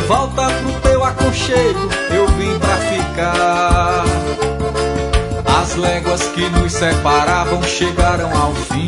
volta pro teu aconchego, eu vim pra ficar. As léguas que nos separavam chegaram ao fim,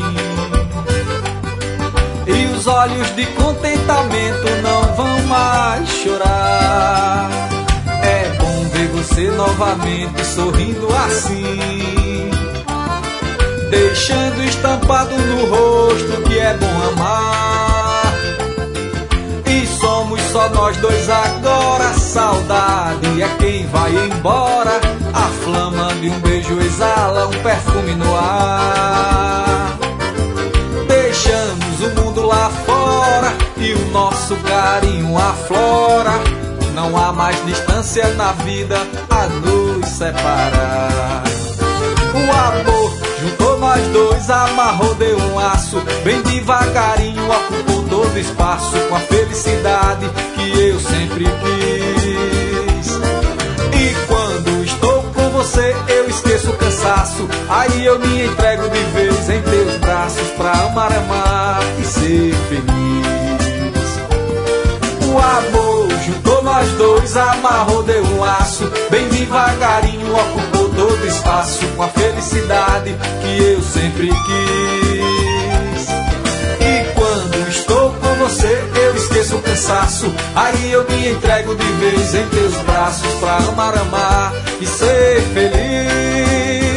e os olhos de contentamento não vão mais chorar. É bom ver você novamente sorrindo assim, deixando estampado no rosto que é bom amar. E somos só nós dois agora, saudade é quem vai embora. A flama de um beijo exala um perfume no ar. Deixamos o mundo lá fora e o nosso carinho aflora. Não há mais distância na vida a nos separar. O amor juntou nós dois, amarrou, deu um laço, bem devagarinho ocupou todo o espaço, com a felicidade que eu sempre quis. E quando estou com você eu esqueço o cansaço, aí eu me entrego de vez em teus braços, pra amar, amar e ser feliz. O amor juntou nós dois, amarrou, deu um laço, bem devagarinho ocupou todo o espaço, com a felicidade que eu sempre quis. E quando estou com você eu esqueço o cansaço, aí eu me entrego de vez em teus braços, pra amar, amar e ser feliz.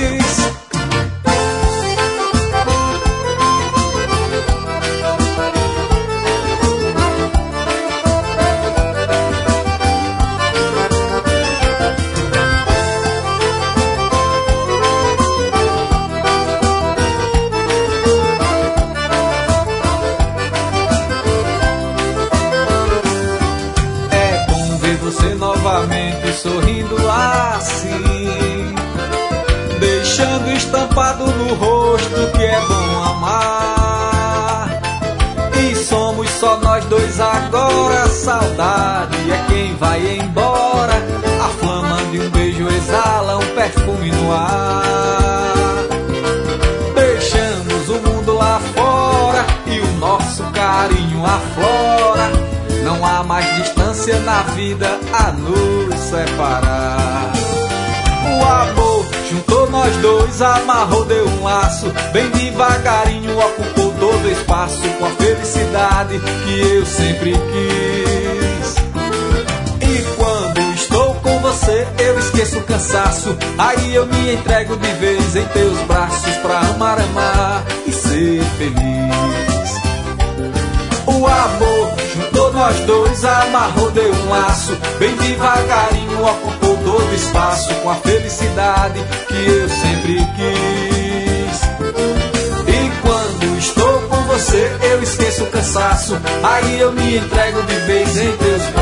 Novamente sorrindo assim, deixando estampado no rosto que é bom amar. E somos só nós dois agora, saudade é quem vai embora. A flama de um beijo exala um perfume no ar. Deixamos o mundo lá fora e o nosso carinho aflora. Não há mais distância na vida a nos separar. O amor juntou nós dois, amarrou, deu um laço, bem devagarinho ocupou todo o espaço, com a felicidade que eu sempre quis. E quando estou com você eu esqueço o cansaço, aí eu me entrego de vez em teus braços, pra amar, amar e ser feliz. O amor juntou nós dois, amarrou, deu um laço, bem devagarinho ocupou todo o espaço, com a felicidade que eu sempre quis. E quando estou com você eu esqueço o cansaço, aí eu me entrego de vez em teus braços,